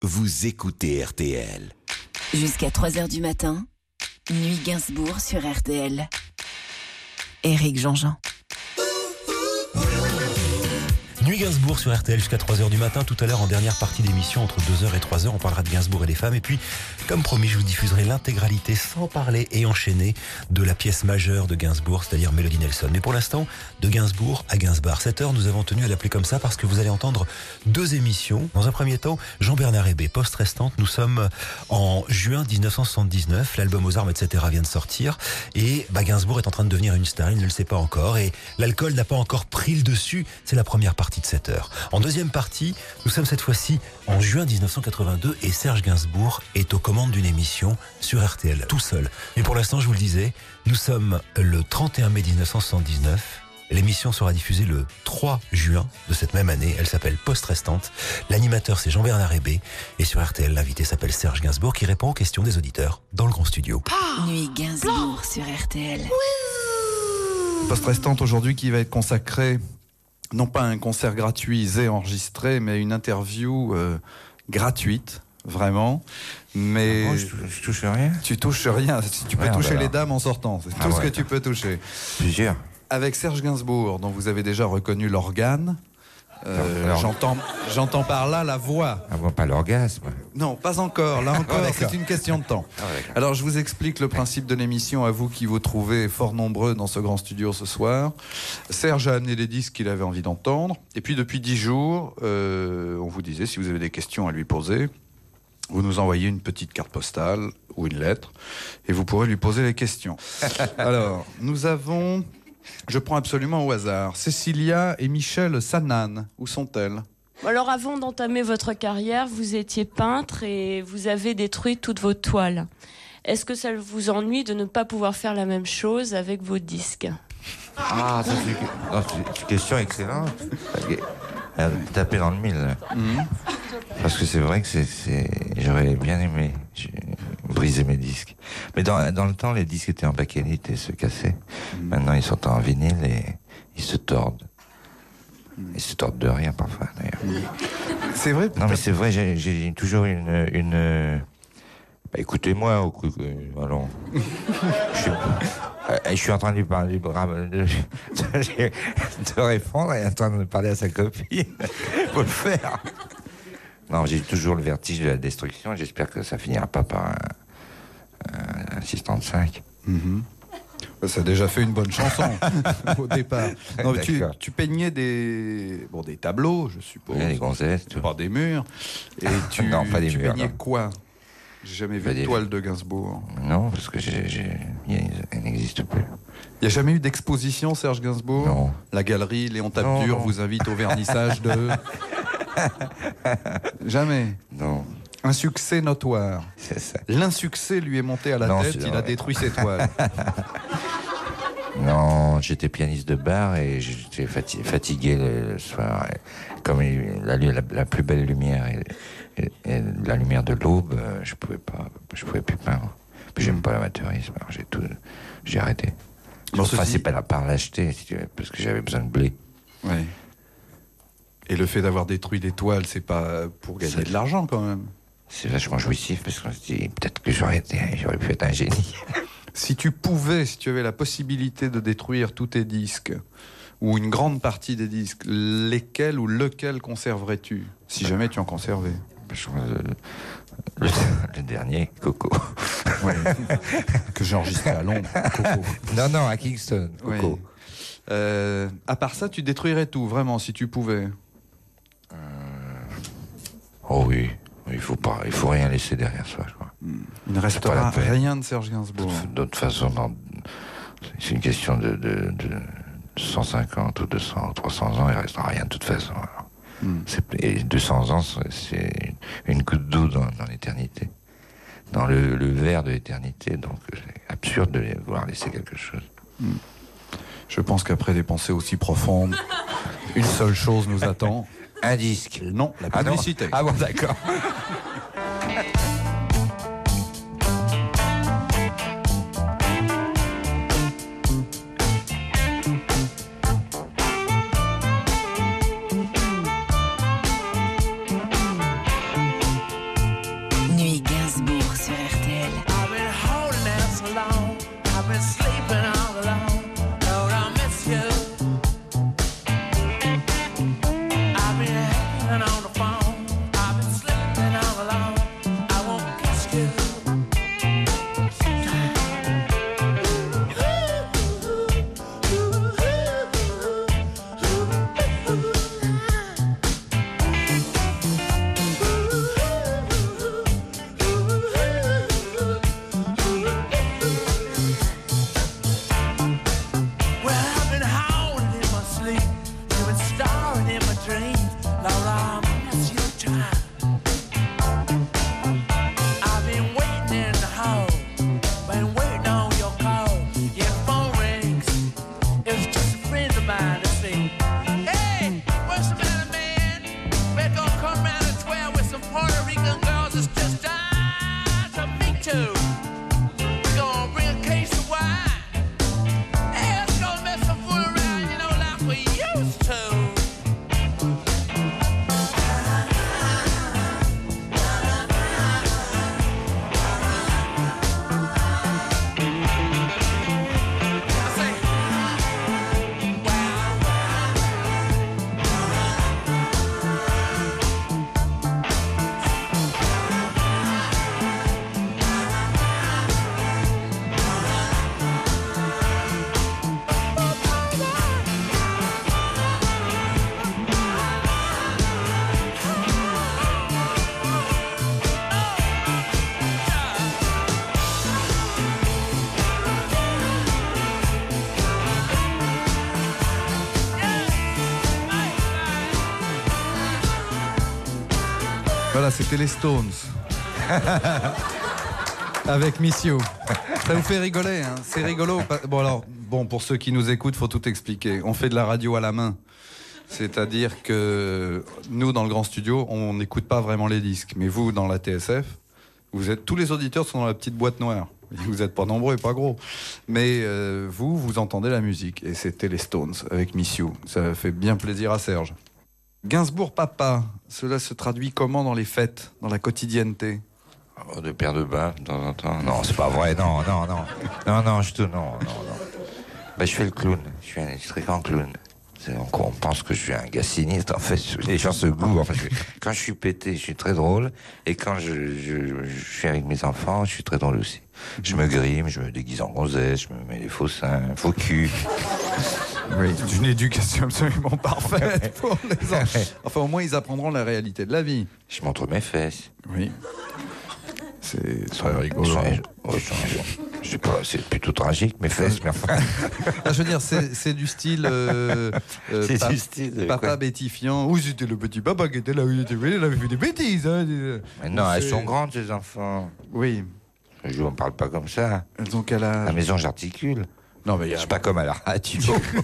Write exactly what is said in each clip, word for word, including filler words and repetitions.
vous écoutez R T L. Jusqu'à trois heures du matin, Nuit Gainsbourg sur R T L. Éric Jean-Jean. Nuit Gainsbourg sur R T L jusqu'à trois heures du matin. Tout à l'heure, en dernière partie d'émission, entre deux heures et trois heures, on parlera de Gainsbourg et des femmes. Et puis, comme promis, je vous diffuserai l'intégralité sans parler et enchaîner de la pièce majeure de Gainsbourg, c'est-à-dire Melody Nelson. Mais pour l'instant, de Gainsbourg à Gainsbar. Cette heure, nous avons tenu à l'appeler comme ça parce que vous allez entendre deux émissions. Dans un premier temps, Jean-Bernard Hébé, Poste Restante. Nous sommes en juin dix-neuf cent soixante-dix-neuf. L'album Aux armes, et cetera vient de sortir. Et bah, Gainsbourg est en train de devenir une star. Il ne le sait pas encore. Et l'alcool n'a pas encore pris le dessus. C'est la première partie de cette heure. En deuxième partie, nous sommes cette fois-ci en juin dix-neuf cent quatre-vingt-deux et Serge Gainsbourg est aux commandes d'une émission sur R T L, tout seul. Mais pour l'instant, je vous le disais, nous sommes le trente et un mai dix-neuf cent soixante-dix-neuf. L'émission sera diffusée le trois juin de cette même année. Elle s'appelle Poste Restante. L'animateur, c'est Jean-Bernard Hébé. Et sur R T L, l'invité s'appelle Serge Gainsbourg qui répond aux questions des auditeurs dans le grand studio. Nuit Gainsbourg sur R T L. Poste Restante aujourd'hui qui va être consacré non pas à un concert gratuit et enregistré, mais à une interview euh, gratuite, vraiment. Mais ah bon, je, je touche rien. Tu touches rien. Tu peux Merde, toucher alors. les dames en sortant. C'est Ah tout ce ouais. que tu peux toucher. Plusieurs. Avec Serge Gainsbourg, dont vous avez déjà reconnu l'organe. Euh, Alors, j'entends, j'entends par là la voix. Ah bon, pas l'orgasme. Non, pas encore. Là encore, Ah, d'accord. c'est une question de temps. Ah, d'accord. Alors, je vous explique le principe de l'émission à vous qui vous trouvez fort nombreux dans ce grand studio ce soir. Serge a amené les disques qu'il avait envie d'entendre. Et puis, depuis dix jours, euh, on vous disait, si vous avez des questions à lui poser, vous nous envoyez une petite carte postale ou une lettre et vous pourrez lui poser les questions. Alors, nous avons... Je prends absolument au hasard. Cécilia et Michel Sanan, où sont-elles ? Alors avant d'entamer votre carrière, vous étiez peintre et vous avez détruit toutes vos toiles. Est-ce que ça vous ennuie de ne pas pouvoir faire la même chose avec vos disques ? Ah, ça c'est, non, c'est une question excellente. Elle a tapé dans le mille. Mmh. Parce que c'est vrai que c'est, c'est... j'aurais bien aimé briser mes disques. Mais dans, dans le temps, les disques étaient en bakélite et se cassaient. Mmh. Maintenant, ils sont en vinyle et ils se tordent. Mmh. Ils se tordent de rien parfois, d'ailleurs. Mmh. C'est vrai. Non, mais c'est vrai, j'ai, j'ai toujours une... une... Bah, écoutez-moi, au... allons. je, suis... je suis en train de lui parler de, de... de répondre et en train de parler à sa copine. Faut le faire. Non, j'ai toujours le vertige de la destruction. J'espère que ça finira pas par un, un six cent trente-cinq. Mm-hmm. Ça a déjà fait une bonne chanson au départ. Non, tu, tu peignais des, bon, des tableaux, je suppose. Oui, des gonzesses. Tout. Pas des murs. Et tu, non, pas des tu murs. peignais Non. quoi ? J'ai jamais vu de toile de Gainsbourg. Non, parce que j'ai, j'ai... elle n'existe plus. Il n'y a jamais eu d'exposition, Serge Gainsbourg ? Non. La galerie Léon Tapdur vous invite au vernissage de... Jamais. Non. Un succès notoire. C'est ça. L'insuccès lui est monté à la non, tête, il vrai. a détruit ses toiles. Non, j'étais pianiste de bar et j'étais fatigué, fatigué le soir. Et comme il, la, la, la plus belle lumière et, et, et la lumière de l'aube, je pouvais pas, je pouvais plus peindre. Puis j'aime pas l'amateurisme, alors j'ai tout, j'ai arrêté. Bon, enfin, ceci... c'est pas la part l'acheter, si tu veux, parce que j'avais besoin de blé. Oui. Et le fait d'avoir détruit des toiles, c'est pas pour gagner c'est... de l'argent quand même. C'est vachement jouissif parce qu'on se dit peut-être que j'aurais été, j'aurais pu être un génie. Si tu pouvais, si tu avais la possibilité de détruire tous tes disques ou une grande partie des disques, lesquels ou lequel conserverais-tu si jamais tu en conservais ? Je crois le, le, le dernier, Coco. Ouais. Que j'ai enregistré à Londres, Coco. Non, non, à Kingston, Coco. Ouais. Euh, à part ça, tu détruirais tout, vraiment, si tu pouvais. Euh... Oh oui, il faut pas, il faut rien laisser derrière soi, je crois. Il ne restera rien de Serge Gainsbourg. De toute façon, dans... c'est une question de, de, de cent cinquante ou deux cents ou trois cents ans, il ne restera rien de toute façon. Alors. Mm. Et deux cents ans, c'est une goutte d'eau dans, dans l'éternité, dans le, le verre de l'éternité, donc c'est absurde de vouloir laisser quelque chose. Mm. Je pense qu'après des pensées aussi profondes, une seule chose nous attend. Un disque. Non, la publicité. Ah, ah bon, d'accord. Voilà, c'était les Stones. Avec Miss You. Ça vous fait rigoler, hein? C'est rigolo. Bon alors, bon, pour ceux qui nous écoutent, faut tout expliquer. On fait de la radio à la main. C'est-à-dire que nous, dans le grand studio, on n'écoute pas vraiment les disques. Mais vous, dans la T S F, vous êtes, tous les auditeurs sont dans la petite boîte noire. Vous n'êtes pas nombreux et pas gros. Mais euh, vous, vous entendez la musique. Et c'était les Stones avec Miss You. Ça fait bien plaisir à Serge. Gainsbourg papa, cela se traduit comment dans les fêtes, dans la quotidienneté? Oh, de paire de bain de temps en temps. Non, c'est pas vrai. Non, non, non. Non, non, je te... Non, non, non. Bah, je fais le clown. Je suis un très grand clown. C'est, on, on pense que je suis un gars sinistre. En fait, les gens se gourent. En fait, je, quand je suis pété, je suis très drôle. Et quand je, je, je suis avec mes enfants, je suis très drôle aussi. Je me grime, je me déguise en gonzesse, je me mets des faux seins, faux cul. Oui, une éducation absolument parfaite pour les enfants. Enfin, au moins, ils apprendront la réalité de la vie. Je montre mes fesses. Oui. C'est très rigolo. Je, je, je sais pas, c'est plutôt tragique, mes fesses, mais enfin. Je veux dire, c'est, c'est du style. Euh, euh, c'est pa- du style. Papa Quoi. bétifiant. Oui, c'était le petit papa qui était là où il était venu, il avait fait des bêtises. Hein. Mais non, c'est... elles sont grandes, ces enfants. Oui. Je ne parle pas comme ça. Elles ont quel âge? À la maison, j'articule. Non, mais il y a. C'est pas comme à la radio.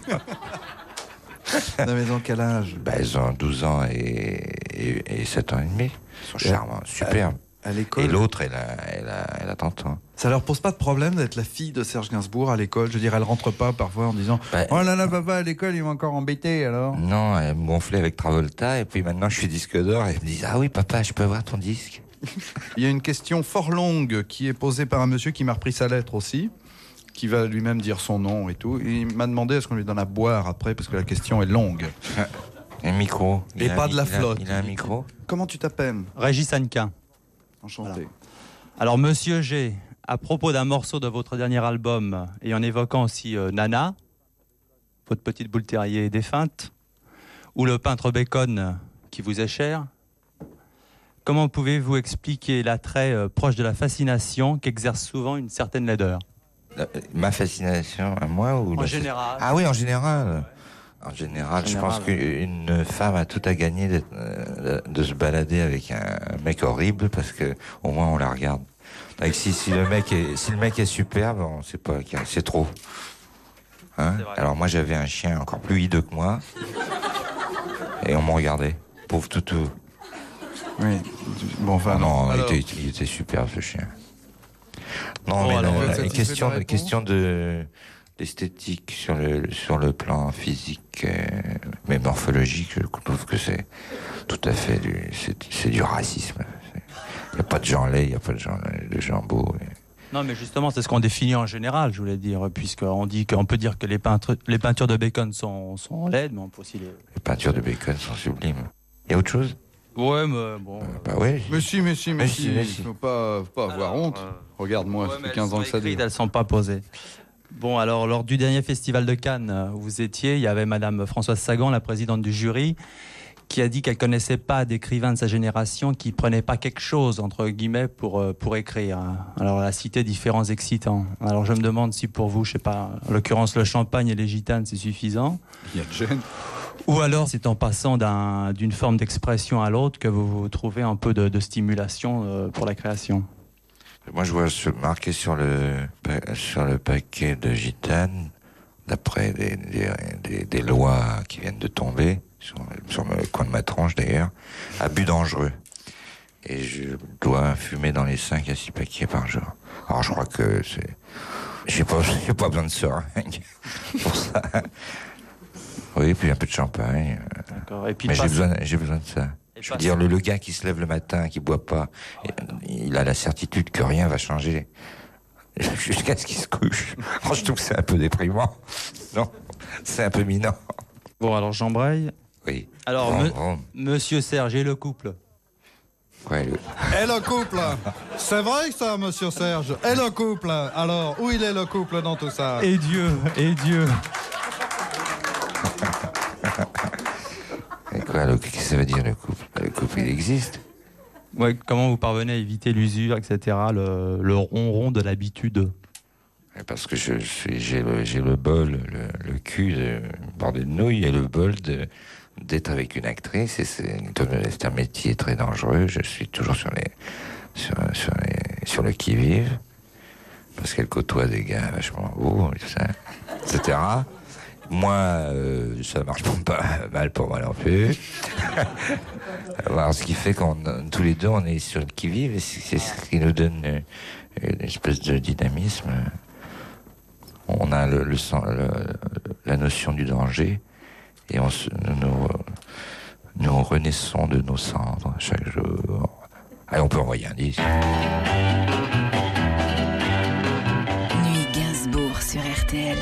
La maison, quel âge? Bah, elles ont douze ans et, et, et sept ans et demi. Ils sont charmants, superbes. À l'école. Et l'autre, elle a, elle a, elle a trente ans. Ça leur pose pas de problème d'être la fille de Serge Gainsbourg à l'école? Je veux dire, elle rentre pas parfois en disant bah, oh là là, papa, à l'école, ils vont encore embêter alors? Non, elle me gonflait avec Travolta et puis maintenant je suis disque d'or et elle me dit ah oui, papa, je peux avoir ton disque? Il y a une question fort longue qui est posée par un monsieur qui m'a repris sa lettre aussi, qui va lui-même dire son nom et tout. Et il m'a demandé est-ce qu'on lui donne à boire après parce que la question est longue. Un micro. Et Il a- pas de la il a- flotte. Il a un micro. Comment tu t'appelles? Régis Hannequin. Enchanté. Voilà. Alors, monsieur G, à propos d'un morceau de votre dernier album, et en évoquant aussi euh, Nana, votre petite boule terrier défunte, ou le peintre Bacon qui vous est cher, comment pouvez-vous expliquer l'attrait euh, proche de la fascination qu'exerce souvent une certaine laideur? Euh, Ma fascination à moi ou En la- général. Ah oui, en général. En général, En je pense général. qu'une femme a tout à gagner de, euh, de se balader avec un mec horrible parce que au moins on la regarde. Donc, si, si le mec est si le mec est superbe, on sait pas, c'est trop. Hein? Alors moi j'avais un chien encore plus hideux que moi et on me regardait, pauvre toutou. Oui. Bon, enfin, Ah non, alors, il, était, il était superbe ce chien. Non, Bon, mais alors, la- vous êtes la, satisfait question, de la de, question de d'esthétique sur le sur le plan physique, euh, mais morphologique, je trouve que c'est tout à fait du c'est, c'est du racisme. Il n'y a pas de gens laids, il n'y a pas de gens de gens beaux. Et... Non, mais justement, c'est ce qu'on définit en général, je voulais dire, puisqu'on dit qu'on peut dire que les, peintres, les peintures de Bacon sont, sont laides, mais on peut aussi les... Les peintures de Bacon sont sublimes. Il y a autre chose? Ouais, mais bon... Euh, bah oui. mais si, mais si, mais Mais si, si, mais si. il faut pas, faut pas avoir Alors, honte. euh, Regarde-moi, ça fait quinze ans que ça dure. Elles ne sont pas posées. Bon, alors, lors du dernier festival de Cannes où vous étiez, il y avait Madame Françoise Sagan, la présidente du jury, qui a dit qu'elle ne connaissait pas d'écrivains de sa génération qui ne prenaient pas quelque chose, entre guillemets, pour, euh, pour écrire. Alors, elle a cité différents excitants. Alors, je me demande si pour vous, je ne sais pas, en l'occurrence, le champagne et les gitanes, c'est suffisant. Il y a de gêne. Ou alors, c'est en passant d'un, d'une forme d'expression à l'autre que vous, vous trouvez un peu de, de stimulation euh, pour la création. Moi, je vois se marqué sur le pa- sur le paquet de gitane, d'après des, des, des, des lois qui viennent de tomber, sur, sur le coin de ma tronche d'ailleurs, abus dangereux. Et je dois fumer dans les cinq à six paquets par jour. Alors je crois que c'est... J'ai pas, j'ai pas besoin de seringue pour ça. Oui, puis un peu de champagne. D'accord. Et puis, Mais de j'ai passe- besoin, j'ai besoin de ça. et Je veux passe- dire, le, le gars qui se lève le matin, qui boit pas, il a la certitude que rien va changer jusqu'à ce qu'il se couche. Alors, je trouve que c'est un peu déprimant. Non, c'est un peu minant. Bon, alors, j'embraye. Oui. Alors, Vroom, me- vroom. Monsieur Serge et le couple. Ouais, le- Et le couple, c'est vrai ça, monsieur Serge. Et le couple, alors, où il est le couple dans tout ça? Et Dieu, et Dieu. Et quoi, le- qu'est-ce que ça veut dire le couple? Le couple, il existe. Ouais, comment vous parvenez à éviter l'usure, et cetera, le, le ronron de l'habitude? Parce que je suis, j'ai le, j'ai le bol, le, le cul de bordé de nouilles et le bol de, d'être avec une actrice, et c'est, comme c'est un métier très dangereux, je suis toujours sur, les, sur, sur, les, sur le qui-vive, parce qu'elle côtoie des gars vachement beaux, et tout ça, et cetera. Moi, euh, ça marche pas mal pour moi non plus. Alors, ce qui fait qu'on, tous les deux, on est sur le qui-vive, et c'est ce qui nous donne une, une espèce de dynamisme. On a le, le, le, la notion du danger, et on se, nous, nous renaissons de nos cendres chaque jour. Allez, on peut envoyer un disque. Nuit Gainsbourg sur R T L.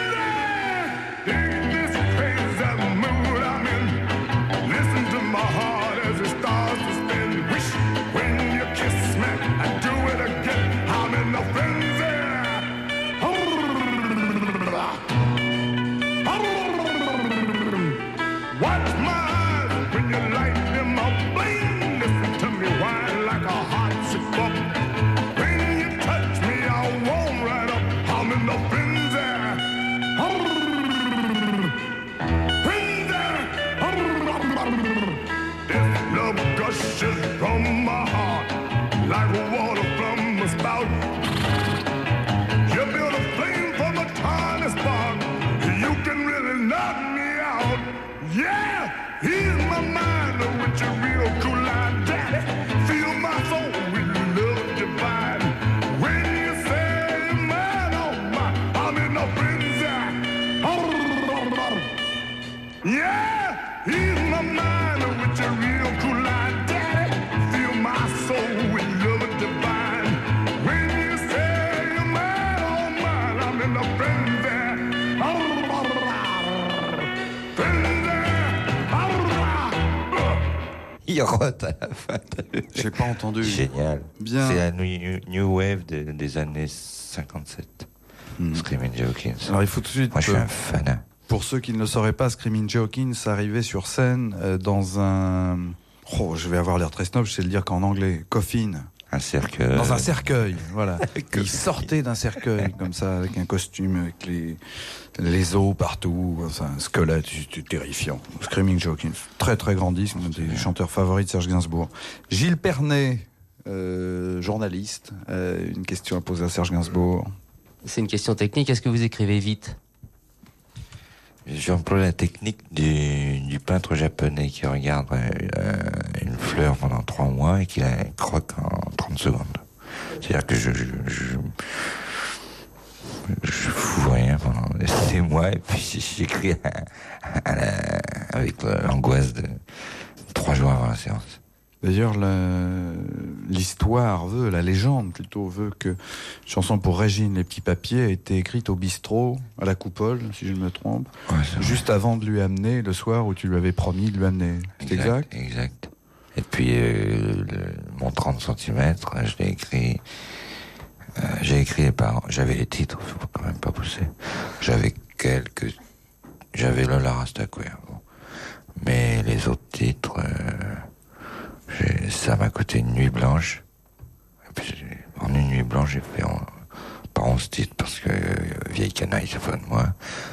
From my heart, like water from a spout. You build a flame from a tiny spark. You can really knock me out. Yeah, here's my mind with your real cool line, daddy. Feel my soul with love divine. When you say man, oh my, I'm in a frenzy. Yeah, here's my mind with your real cool line, daddy. My soul with love divine. When you say you're mine, oh mine, I'm in the frenzy. Il rote à la fin. J'ai pas entendu. Génial. Bien. C'est la new, new wave de, des années cinquante-sept. Hmm. Screaming Jay Hawkins. Alors il faut tout de suite. Moi je suis un fan. Pour ceux qui ne le sauraient pas, Screaming Jay Hawkins arrivait sur scène euh, dans un. Oh, je vais avoir l'air très snob, je sais le dire qu'en anglais. Coffin. Un cercueil. Dans un cercueil, voilà. Il sortait d'un cercueil, comme ça, avec un costume, avec les, les os partout, enfin, un squelette, c'était terrifiant. Screaming Jay Hawkins. Très, très grand disque, un des chanteurs favoris de Serge Gainsbourg. Gilles Pernet, euh, journaliste, euh, une question à poser à Serge Gainsbourg. C'est une question technique, est-ce que vous écrivez vite ? J'emploie la technique du, du peintre japonais qui regarde euh, une fleur pendant trois mois et qui la croque en trente secondes. C'est-à-dire que je, je, je, je fous rien pendant des mois et puis j'écris à, à la, avec l'angoisse de trois jours avant la séance. D'ailleurs, la, l'histoire veut, la légende plutôt veut que une chanson pour Régine, Les Petits Papiers, a été écrite au bistrot, à la Coupole, si je ne me trompe, ouais, juste avant de lui amener le soir où tu lui avais promis de lui amener. C'est exact, exact Exact. Et puis, euh, le, mon trente centimètres, je l'ai écrit, euh, j'ai écrit les paroles, j'avais les titres, il faut quand même pas pousser. J'avais quelques, j'avais Lola Rastaquouère, bon. Mais les autres titres, euh, J'ai, ça m'a coûté une nuit blanche. Et puis, en une nuit blanche, j'ai fait en, pas onze titres parce que euh, Vieille Canaille, c'est pas de moi.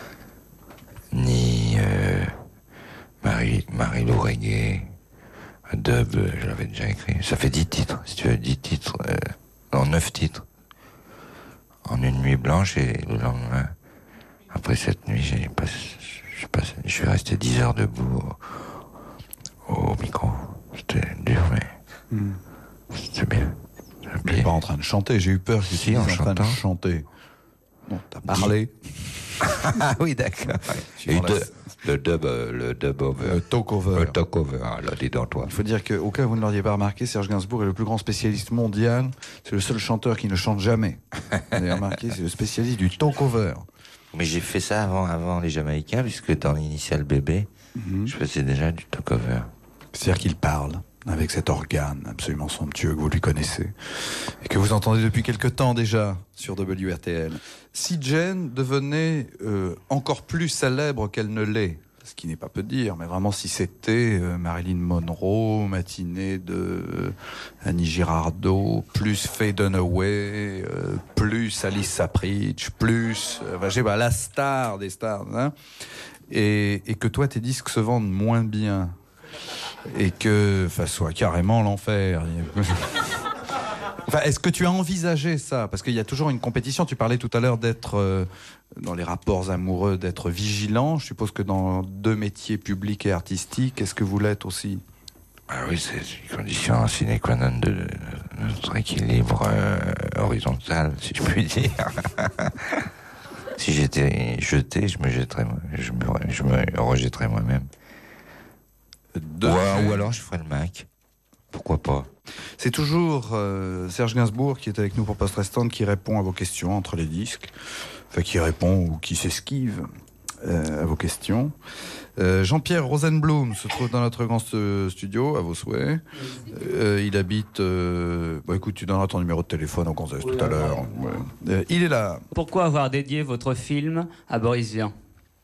Ni euh, Marie, Marie-Lou Reggae, Dub, euh, je l'avais déjà écrit. Ça fait dix titres, si tu veux, dix titres. Euh, non, neuf titres. En une nuit blanche, et le lendemain, après cette nuit, j'ai passé, je, passé, je suis resté dix heures debout au, au micro. C'était dur, mais mmh. c'était bien. Tu n'es pas en train de chanter, j'ai eu peur que si, tu en, en train de chanter. Non, t'as parlé. Ah oui, d'accord. Et de, le dub, le dub over. Le talk over. Le talk over, ah, là, dis donc toi. Il faut dire qu'au cas où vous ne l'auriez pas remarqué, Serge Gainsbourg est le plus grand spécialiste mondial. C'est le seul chanteur qui ne chante jamais. Vous avez remarqué, c'est le spécialiste du talk over. Mais j'ai fait ça avant, avant les Jamaïcains, puisque dans l'initial bébé, mmh. je faisais déjà du talk over. C'est-à-dire qu'il parle avec cet organe absolument somptueux que vous lui connaissez et que vous entendez depuis quelque temps déjà sur W R T L. Si Jane devenait euh, encore plus célèbre qu'elle ne l'est, ce qui n'est pas peu dire, mais vraiment si c'était euh, Marilyn Monroe, matinée de euh, Annie Girardot, plus Faye Dunaway, euh, plus Alice Sapritch, plus, euh, enfin, je sais pas, la star des stars, hein. et, et que toi, tes disques se vendent moins bien, et que, enfin, soit carrément l'enfer. Enfin, est-ce que tu as envisagé ça? Parce qu'il y a toujours une compétition. Tu parlais tout à l'heure d'être, euh, dans les rapports amoureux, d'être vigilant. Je suppose que dans deux métiers publics et artistiques, est-ce que vous l'êtes aussi? Ah oui, c'est une condition sine qua non de, de notre équilibre euh, horizontal, si je puis dire. Si j'étais jeté, je me jetterais, je me, je me rejetterais moi-même. De... Ou, ou alors je ferais le Mac. Pourquoi pas? C'est toujours euh, Serge Gainsbourg qui est avec nous pour Poste Restante qui répond à vos questions entre les disques. Enfin, qui répond ou qui s'esquive euh, à vos questions. Euh, Jean-Pierre Rosenblum se trouve dans notre grand studio, à vos souhaits. Euh, il habite... Euh... Bon, écoute, tu donneras ton numéro de téléphone au conseil tout à l'heure. Ouais. Euh, il est là. Pourquoi avoir dédié votre film à Boris Vian?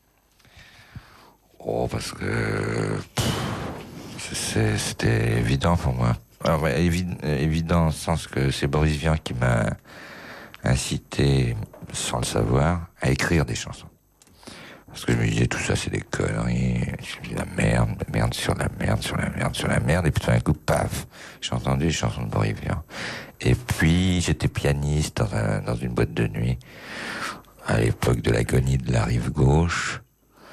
Oh, parce que... C'est, c'était évident pour moi. Alors, ouais, évi- évident dans le sens que c'est Boris Vian qui m'a incité, sans le savoir, à écrire des chansons. Parce que je me disais, tout ça, c'est des conneries, c'est de la merde, de la merde sur la merde, sur la merde, sur la merde, et puis tout d'un coup, paf, j'ai entendu les chansons de Boris Vian. Et puis, j'étais pianiste dans, un, dans une boîte de nuit, à l'époque de l'agonie de la rive gauche,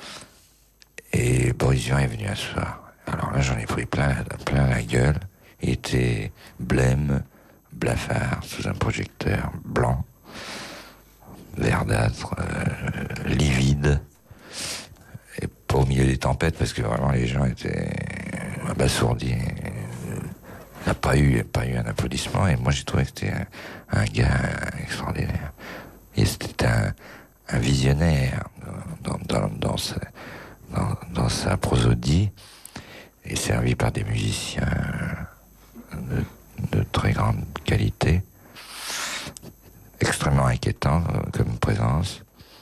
et Boris Vian est venu un soir. Alors là, j'en ai pris plein, plein la gueule. Il était blême, blafard, sous un projecteur blanc, verdâtre, euh, livide, et pas au milieu des tempêtes, parce que vraiment les gens étaient abasourdis. Il n'y a pas eu, pas eu un applaudissement, et moi j'ai trouvé que c'était un, un gars extraordinaire. Et c'était un, un visionnaire dans, dans, dans, sa, dans, dans sa prosodie, et servi par des musiciens de, de très grande qualité, extrêmement inquiétant comme présence,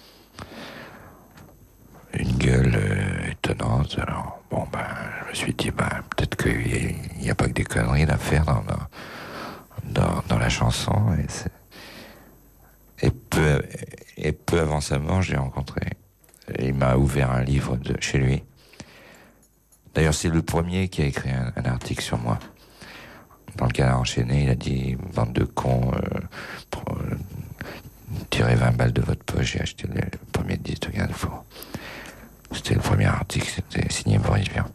une gueule euh, étonnante. Alors bon, ben, je me suis dit, ben, peut-être qu'il n'y a, a pas que des conneries à faire dans, dans, dans, dans la chanson. Et, c'est... et, peu, et peu avant sa mort, je l'ai rencontré. Et il m'a ouvert un livre de chez lui. D'ailleurs, c'est le premier qui a écrit un, un article sur moi. Dans le Canard enchaîné, il a dit « Bande de cons, euh, pour, euh, tirez vingt balles de votre poche, j'ai acheté le, le premier disque de Gainsbourg. » C'était le premier article, c'était signé Boris Vian.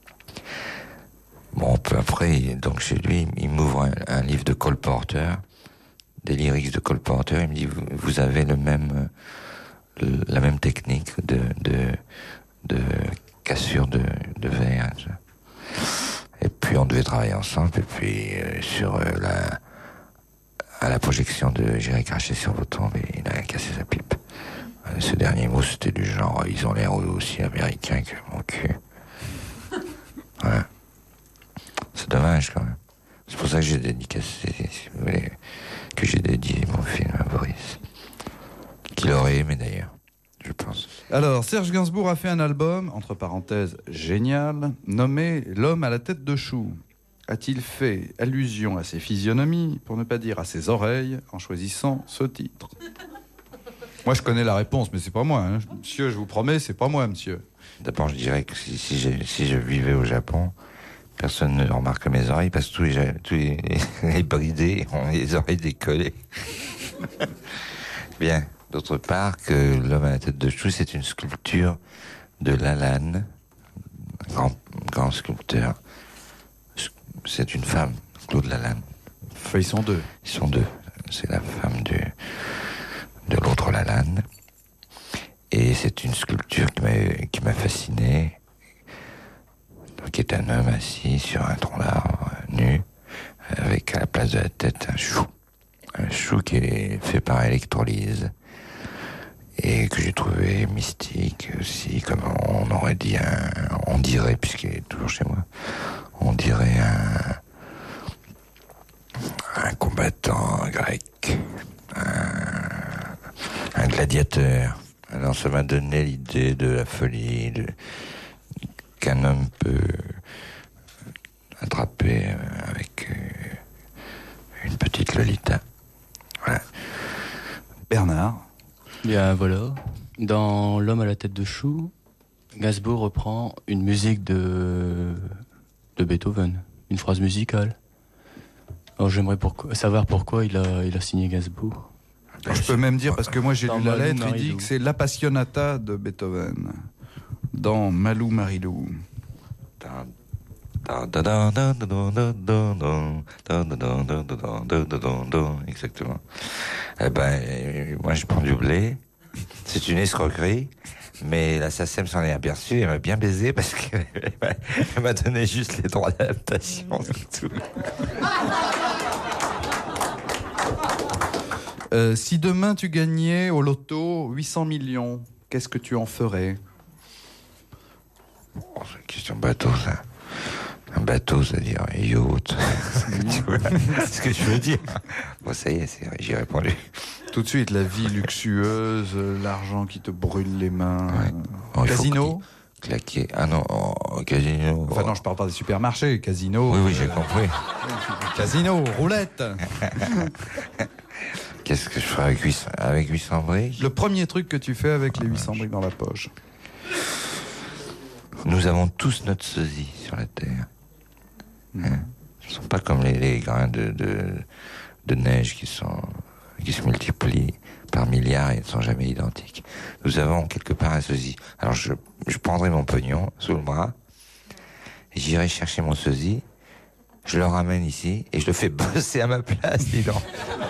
Bon, peu après, donc chez lui, il m'ouvre un, un livre de Cole Porter, des lyrics de Cole Porter. Il me dit « Vous, vous avez le même, le, la même technique de... de, de cassure de, de verre. Et puis on devait travailler ensemble. Et puis euh, sur euh, la à la projection de J'irai cracher sur vos tombes, il a cassé sa pipe. Euh, ce dernier mot, c'était du genre ils ont l'air aussi américains que mon cul. Voilà. C'est dommage quand même. C'est pour ça que j'ai dédicacé, si vous voulez, que j'ai dédié mon film à Boris. Qu'il aurait aimé d'ailleurs. Je pense. Alors, Serge Gainsbourg a fait un album, entre parenthèses, génial, nommé L'homme à la tête de chou. A-t-il fait allusion à ses physionomies, pour ne pas dire à ses oreilles, en choisissant ce titre? Moi, je connais la réponse, mais c'est pas moi. Hein. Monsieur, je vous promets, c'est pas moi, monsieur. D'abord, je dirais que si, si, je, si je vivais au Japon, personne ne remarque mes oreilles, parce que tous les, tous les, les bridés ont les oreilles décollées. Bien. D'autre part, que L'homme à la tête de chou, c'est une sculpture de Lalanne, grand, grand sculpteur. C'est une femme, Claude Lalanne. Enfin, ils sont deux. Ils sont deux. C'est la femme du, de l'autre Lalanne. Et c'est une sculpture qui m'a, qui m'a fasciné, qui est un homme assis sur un tronc d'arbre, nu, avec à la place de la tête un chou. Un chou qui est fait par électrolyse. Et que j'ai trouvé mystique aussi, comme on aurait dit un, on dirait, puisqu'il est toujours chez moi, on dirait un, un combattant grec, un, un gladiateur. Alors ça m'a donné l'idée de la folie, de, qu'un homme peut attraper avec une petite Lolita. Voilà. Bernard. Bien voilà, dans L'homme à la tête de chou, Gainsbourg reprend une musique de, de Beethoven, une phrase musicale. Alors j'aimerais pourquoi, savoir pourquoi il a, il a signé Gainsbourg. Je peux même dire, parce que moi j'ai Dans lu la Malou lettre, il dit Marilou. que c'est l'Appassionata de Beethoven, dans Malou Marilou. Exactement. Eh ben, euh, moi je prends du blé. C'est une escroquerie. Mais la S A C E M s'en est aperçue, elle m'a bien baisé parce qu'elle m'a- elle m'a donné juste les droits d'adaptation, c'est tout. Euh, si demain tu gagnais au loto huit cents millions, qu'est-ce que tu en ferais? Oh, c'est une question bateau, ça. Un bateau, c'est-à-dire un yacht. Tu vois ce que je veux dire? Bon, ça y est, c'est- j'ai répondu. Tout de suite, la vie luxueuse, euh, l'argent qui te brûle les mains. Ouais. euh, Oh, il faut casino? Claquer. Ah non, oh, casino. Enfin non, je parle pas des supermarchés, casino. Oui, oui, j'ai compris. Casino, roulette. Qu'est-ce que je ferais avec huit cents, avec huit cents briques? Le premier truc que tu fais avec les huit cents briques dans la poche. Nous avons tous notre sosie sur la Terre. Hein? Ce ne sont pas comme les, les grains de, de, de neige qui, sont, qui se multiplient par milliards et ne sont jamais identiques. Nous avons quelque part un sosie. Alors je, je prendrai mon pognon sous le bras, et j'irai chercher mon sosie, je le ramène ici et je le fais bosser à ma place, dis donc.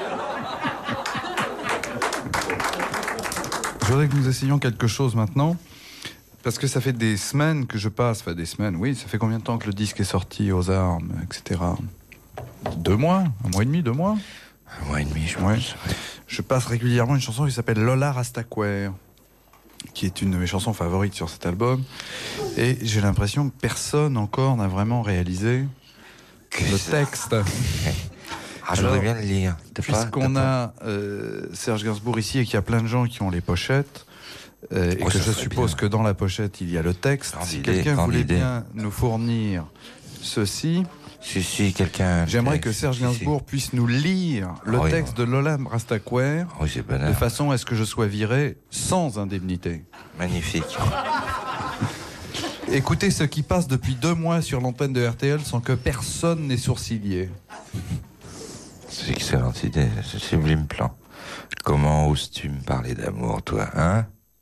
Je voudrais que nous essayions quelque chose maintenant. Parce que ça fait des semaines que je passe, enfin des semaines, oui, ça fait combien de temps que le disque est sorti aux armes, et cetera. Deux mois, un mois et demi, deux mois. Un mois et demi, je Ouais. pense. Je passe régulièrement une chanson qui s'appelle Lola Rastaquouère, qui est une de mes chansons favorites sur cet album. Et j'ai l'impression que personne encore n'a vraiment réalisé Que le ça- texte. Ah, je voudrais Alors, bien le lire. T'as pas- Puisqu'on t'as pas- a euh, Serge Gainsbourg ici et qu'il y a plein de gens qui ont les pochettes, euh, et Oh, que ça je serait suppose bien. que dans la pochette il y a le texte, Grande si idée, quelqu'un grande voulait idée. bien nous fournir ceci, Si, si, quelqu'un... j'aimerais que Serge Si, si. Gainsbourg puisse nous lire le Ah oui, texte de Lola Rastaquouère, Oui, c'est de bonheur. façon à ce que je sois viré sans indemnité. Magnifique. Écoutez ce qui passe depuis deux mois sur l'antenne de R T L sans que personne n'ait sourcillé. C'est une excellente idée, c'est un sublime plan. Comment oses-tu me parler d'amour, toi, hein?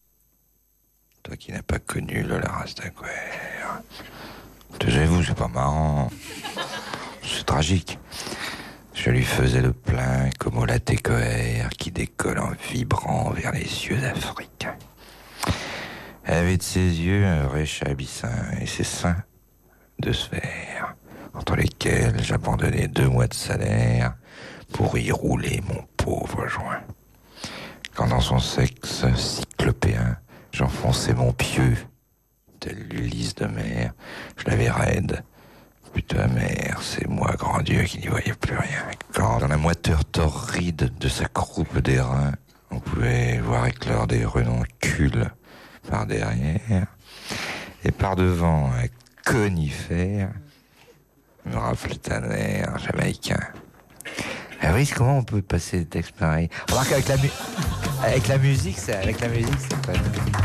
Toi qui n'as pas connu Lola Rastaquouère. Taisez-vous, c'est pas marrant. C'est tragique. Je lui faisais le plein comme au latte coère qui décolle en vibrant vers les cieux africains. Elle avait de ses yeux un vrai chat abyssin et ses seins de sphères, entre lesquels j'abandonnais deux mois de salaire pour y rouler mon pauvre joint. Quand dans son sexe cyclopéen, j'enfonçais mon pieu, tel l'Ulysse de mer, je l'avais raide, plutôt amère, c'est moi, grand Dieu, qui n'y voyais plus rien. Quand, dans la moiteur torride de sa croupe d'airain, on pouvait voir éclore des renoncules par derrière, et par devant, un conifère me rappelait un air jamaïcain. Ah oui, comment on peut passer des textes pareils? Remarque, avec la, mu- avec la musique, c'est avec la musique, c'est pas...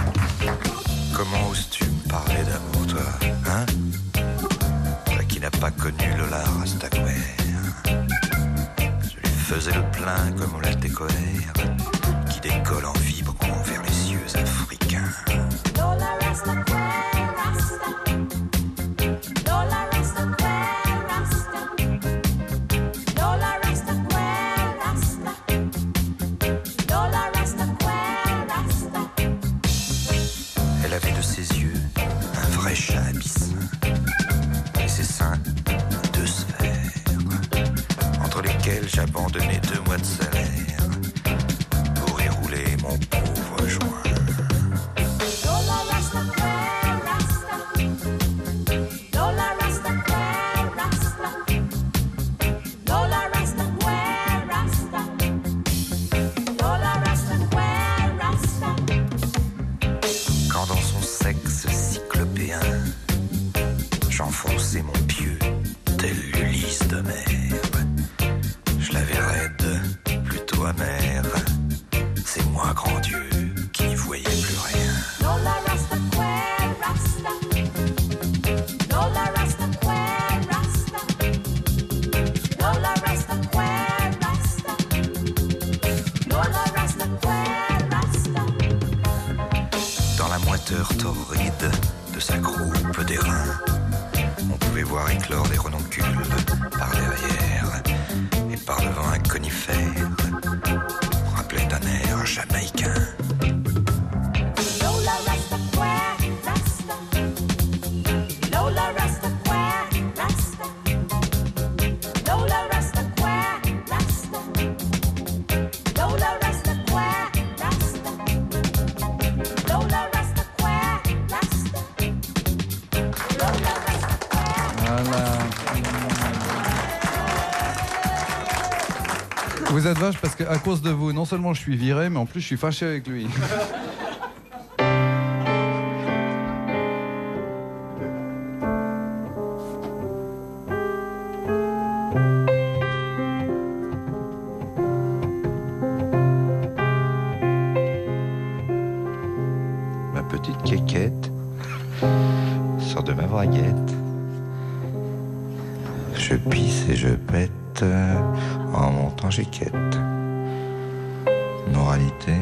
Comment oses-tu me parler d'amour, toi, hein? Toi qui n'as pas connu Lola Rastaquouère. Je lui faisais le plein comme on l'a découvert, qui décolle en vibrant vers les cieux africains. Lola Rastaquouère, Rasta. Lola Rastaquouère, Rasta. Lola Rastaquouère, Rasta. Lola Rastaquouère, Rasta. Elle avait de ses yeux un vrai chat abyssin, et ses seins deux sphères, entre lesquels j'abandonnais deux mois de salaire pour y rouler mon pauvre joint. Lola Rastaquouère, Rasta. Lola Rastaquouère, Rasta. Lola Rastaquouère, Rasta. Lola Rastaquouère, Rasta. Quand dans son sexe cyclopéen, j'enfonçais mon pieu tel l'Ulysse de mer. Je l'avais raide, plutôt amère. C'est moi, grand Dieu, qui n'y voyais plus rien. Lola Rastaquouère, Rasta. l'ordinateur torride de sa croupe d'airain. On pouvait voir éclore des renoncules par derrière et par devant un conifère. On rappelait d'un air jamaïcain. Lola Rasta Quack Rasta. Lola Rasta Quack Rasta. Lola Rasta Quack Rasta. Lola Rasta Quack Rasta. Lola Rasta Quack Rasta. Lola Rasta Quack. Voilà. Vous êtes vache parce qu'à cause de vous, non seulement je suis viré, mais en plus je suis fâché avec lui. Ma petite quéquette sort de ma braguette. Je pisse et je pète en montant j'équette. Moralité.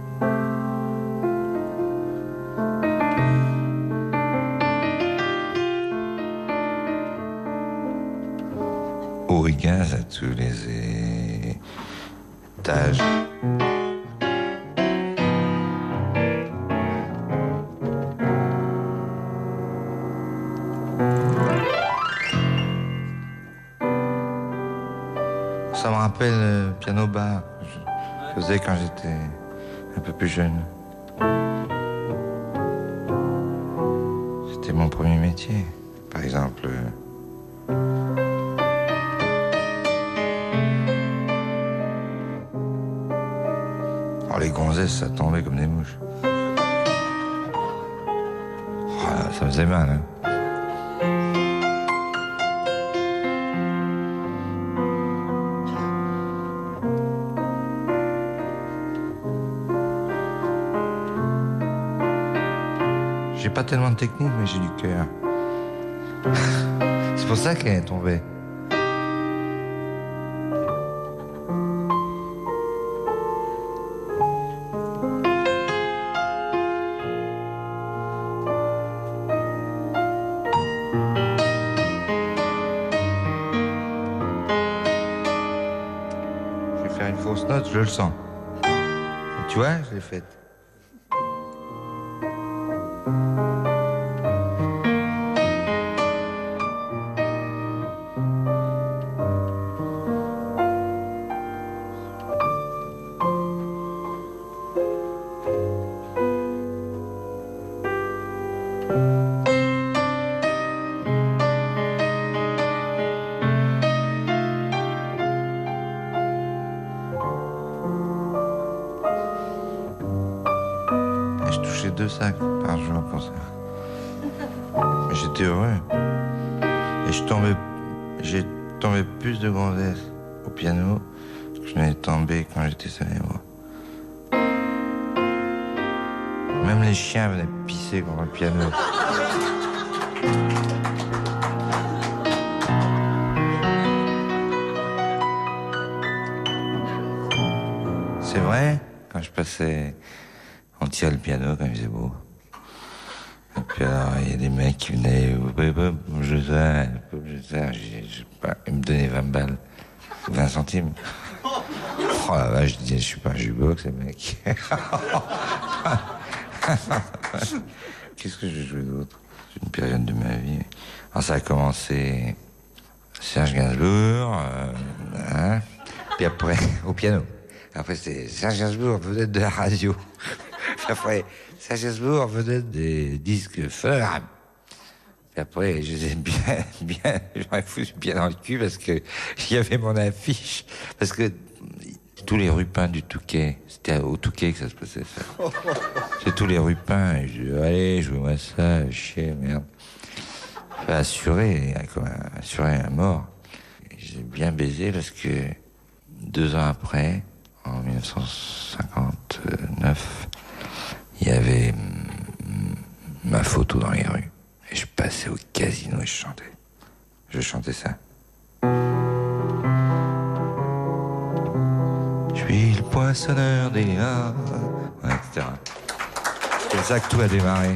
Ourigans à tous les étages. Ça me rappelle le piano bar que je faisais quand j'étais un peu plus jeune. C'était mon premier métier. Par exemple, oh, les gonzesses, ça tombait comme des mouches. Oh, ça faisait mal, hein. J'ai pas tellement de technique, mais j'ai du cœur. C'est pour ça qu'elle est tombée. Je vais faire une fausse note, je le sens. Tu vois, je l'ai faite. Deux sacs par jour pour ça. Mais j'étais heureux. Et je tombais, j'ai tombé plus de gonzesses au piano que je n'avais tombé quand j'étais célèbre. Même les chiens venaient pisser contre le piano. C'est vrai, quand je passais... On tirait le piano quand il faisait beau. Et puis alors, il y a des mecs qui venaient, je sais, je sais, je sais pas, ils me donnaient vingt balles, vingt centimes. Oh la vache, je disais, je suis pas un jukebox, ces mecs. Qu'est-ce que je jouais d'autre? C'est une période de ma vie. Alors ça a commencé Serge Gainsbourg, euh, hein, puis après, au piano. Après, c'était Serge Gainsbourg, vedette de la radio. Puis après, Serge Gainsbourg, vedette des disques Feur. Puis après, je les ai bien, bien, j'aurais foutu bien dans le cul parce que il y avait mon affiche. Parce que tous les rupins du Touquet, c'était au Touquet que ça se passait, ça. C'est tous les rupins. Et je dis, allez, jouez-moi ça, chier, merde. Enfin, assuré, assuré à mort. J'ai bien baisé parce que deux ans après, en mille neuf cent cinquante-neuf, il y avait ma photo dans les rues. Et je passais au casino et je chantais. Je chantais ça. Je suis le poinçonneur des A, ouais, et cetera. C'est comme ça que tout a démarré.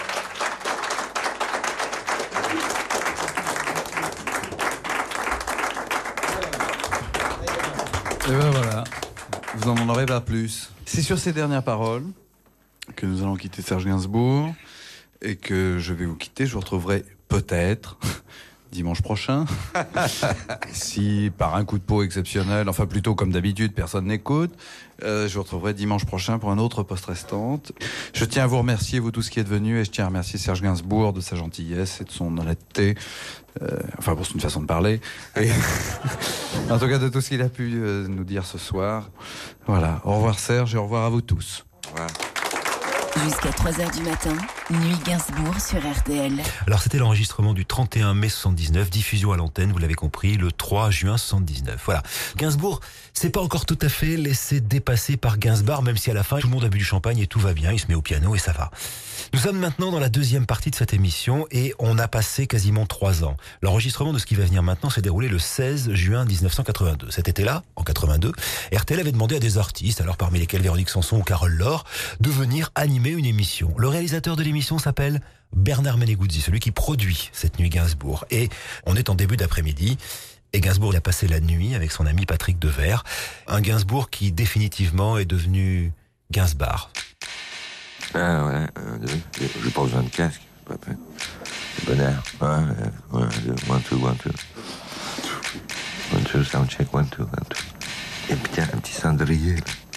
Et ben voilà, vous n'en aurez pas plus. C'est sur ces dernières paroles que nous allons quitter Serge Gainsbourg et que je vais vous quitter. Je vous retrouverai peut-être dimanche prochain. Si par un coup de peau exceptionnel, enfin plutôt comme d'habitude, personne n'écoute, euh, je vous retrouverai dimanche prochain pour un autre poste restante. Je tiens à vous remercier, vous tous qui êtes venus, et je tiens à remercier Serge Gainsbourg de sa gentillesse et de son honnêteté. Euh, enfin, pour c'est une façon de parler. Et en tout cas, de tout ce qu'il a pu euh, nous dire ce soir. Voilà. Au revoir Serge et au revoir à vous tous. Voilà. Jusqu'à trois heures du matin, Nuit Gainsbourg sur R T L. Alors c'était l'enregistrement du trente et un mai soixante-dix-neuf, diffusion à l'antenne, vous l'avez compris, le trois juin soixante-dix-neuf. Voilà. Gainsbourg, c'est pas encore tout à fait laissé dépasser par Gainsbar, même si à la fin, tout le monde a bu du champagne et tout va bien, il se met au piano et ça va. Nous sommes maintenant dans la deuxième partie de cette émission et on a passé quasiment trois ans. L'enregistrement de ce qui va venir maintenant s'est déroulé le seize juin mille neuf cent quatre-vingt-deux. Cet été-là, en quatre-vingt-deux, R T L avait demandé à des artistes, alors parmi lesquels Véronique Sanson ou Carole Laure, de venir animer une émission. Le réalisateur de l'émission s'appelle Bernard Meneguzzi, celui qui produit cette Nuit Gainsbourg. Et on est en début d'après-midi. Et Gainsbourg a passé la nuit avec son ami Patrick Devers. Un Gainsbourg qui définitivement est devenu Gainsbar. Ah ouais, un, deux, j'ai pas besoin de casque. C'est bon air. Ouais, ouais, deux, one, two, one, two. One, two, sound check, one, two, one, two. Et putain, un petit cendrier.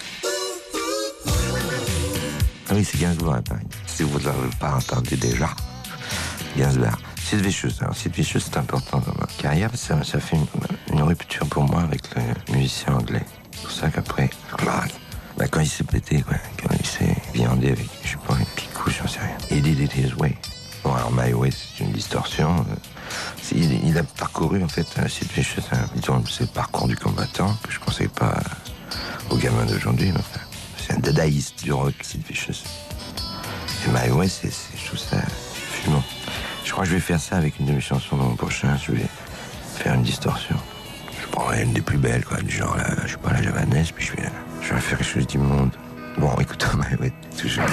Ah oui, c'est Gainsbourg à Paris. Si vous ne l'avez pas entendu déjà, Gainsbourg. Sid Vicious. Alors, Sid Vicious, c'est important dans ma carrière. Ça, ça fait une, une rupture pour moi avec le musicien anglais. C'est pour ça qu'après, bah, quand il s'est pété, quoi, quand il s'est viandé avec, je sais pas, une picou, j'en sais rien. He did it his way. Bon, alors, My Way, c'est une distorsion. Il, il a parcouru, en fait, Sid Vicious, hein, disons, c'est le parcours du combattant que je ne conseille pas aux gamins d'aujourd'hui. Enfin, c'est un dadaïste du rock, Sid Vicious. Et My Way, c'est, c'est, je trouve ça fumant. Je crois que je vais faire ça avec une de mes chansons dans mon prochain. Je vais faire une distorsion. Je prendrai une des plus belles, quoi, du genre, là, je sais pas, la javanaise, puis je vais, je vais faire quelque chose d'immonde. Bon, écoute, My Way, toujours.